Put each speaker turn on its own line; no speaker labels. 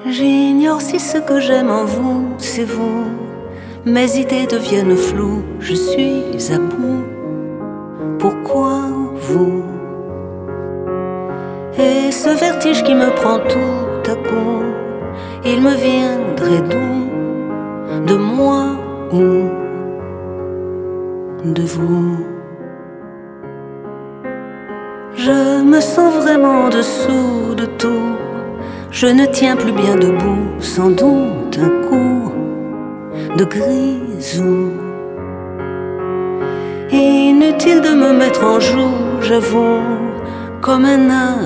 J'ignore si ce que j'aime en vous, c'est vous. Mes idées deviennent floues, je suis à bout. Pourquoi vous? Et ce vertige qui me prend tout à coup, il me viendrait d'où? De moi ou de vous? Je me sens vraiment dessous de tout. Je ne tiens plus bien debout, sans doute un coup de grisou. Inutile de me mettre en joue, j'avoue, comme un